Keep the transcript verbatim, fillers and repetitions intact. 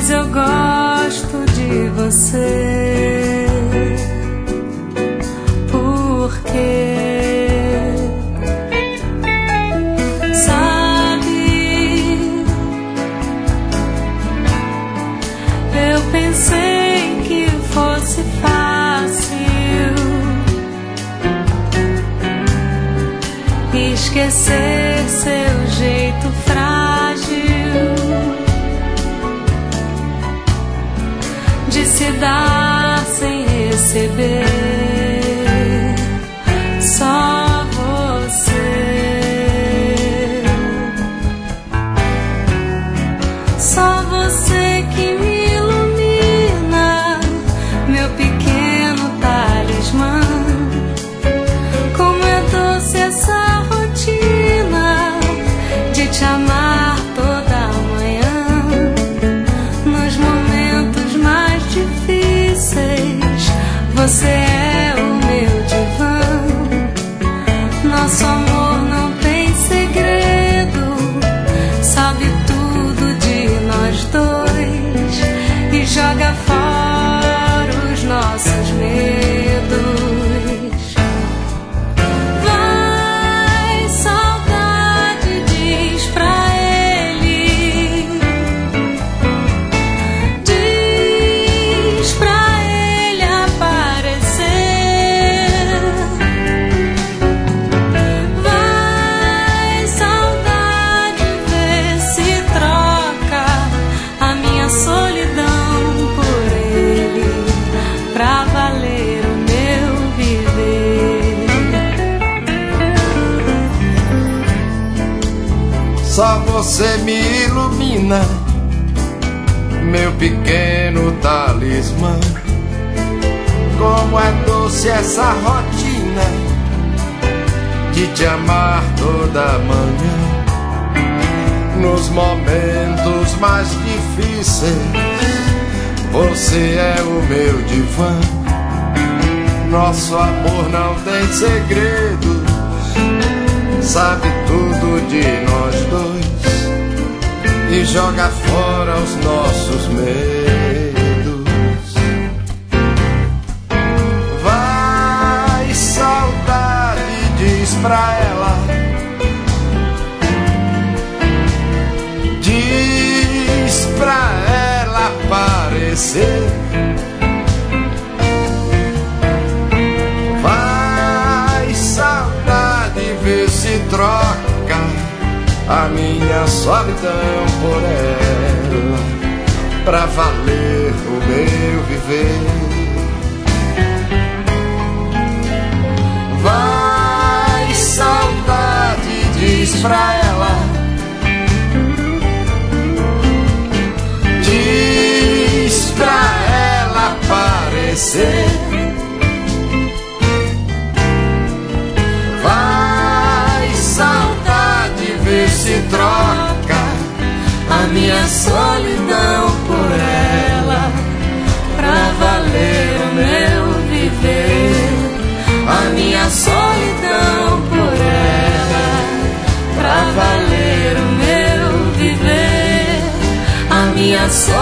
Mas eu gosto de você. Porque sabe, eu pensei que fosse fácil esquecer seu jeito frágil de se dar sem receber. Só você, só você que me ilumina, meu pequeno talismã. Como é doce essa rotina de te amar toda manhã, nos momentos mais difíceis. Você é o meu divã. Nosso amor não tem segredo, sabe tudo de nós dois e joga fora os nossos medos. Vai, saudade, diz pra ele, diz pra ele aparecer. Vai, saudade, vê se troca a minha solidão por ele, pra valer o meu viver. Só você me ilumina, meu pequeno talismã. Como é doce essa rotina de te amar toda manhã, nos momentos mais difíceis. Você é o meu divã. Nosso amor não tem segredos, sabe tudo de nós dois e joga fora os nossos medos. Vai, saudade, diz pra ela, diz pra ela aparecer. Vai, saudade, vê se troca a minha solidão por ela, pra valer o meu viver. Vai, saudade, diz pra ela, diz pra ela aparecer. Vai, saudade, vê se troca a minha solidão por ela, pra valer o meu viver. A minha solidão por ela, pra valer o meu viver. A minha solidão